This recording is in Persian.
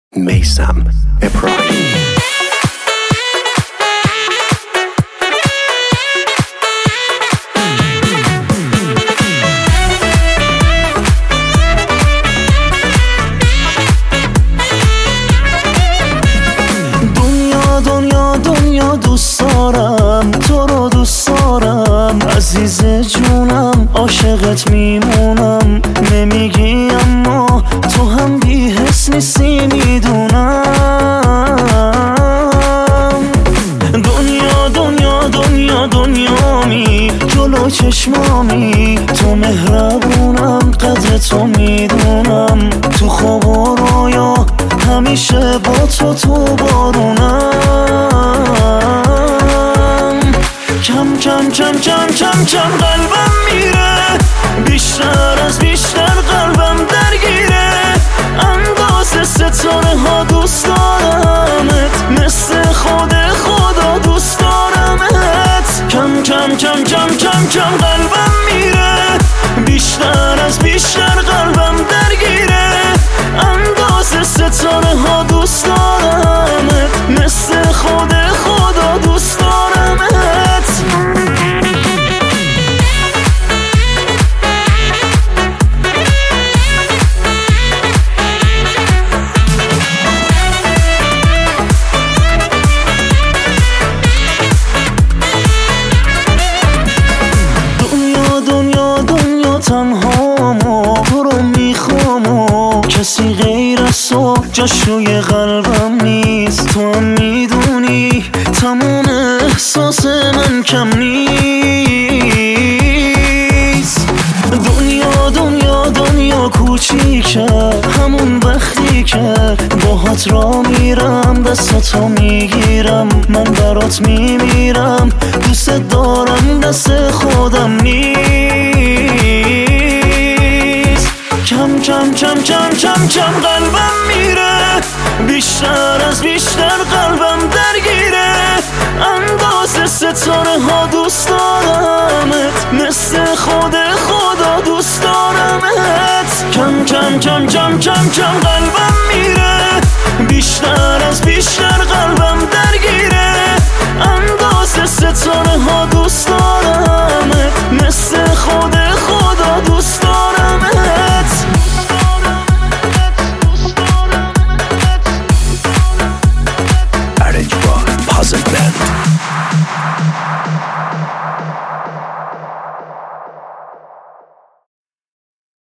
میثم ابراهیمی. دنیا دوست دارم، تو رو دوست دارم عزیز جونم، عاشقت میمونم. نمیگی اما تو هم بی حس نیستی میدونم. دنیامی جلو چشمامی، تو مهربونم قدر تو میدونم. تو خواب و رویا همیشه با تو بارونم. کم قلبم میره، بیشتر از بیشتر قلبم درگیره. اندازه ستاره ها دوست دارمت، مثل خدا دوست دارمت. کم قلبم میره، بیشتر از بیشتر قلبم درگیره. اندازه ستاره ها دوست دارمت، مثل خدا دوست دارمت. دنیا تنهامو تو رو میخوام و کسی غیر از تو جاش روی قلبم نیست. تو هم میدونی تمام احساس من کم نیست. دنیا کوچیکه، همون وقتی که باهات را میرم دستاتو میگیرم. من برات میمیرم، دوست دارم دست خودم نیست. کم قلبم میره، بیشتر از بیشتر قلبم درگیره. اندازه ستاره ها دوست دارمت، مثل خدا دوست دارمت. کم قلبم میره، بیشتر از بیشتر قلبم درگیره. اندازه ستاره ها دوست دارمت.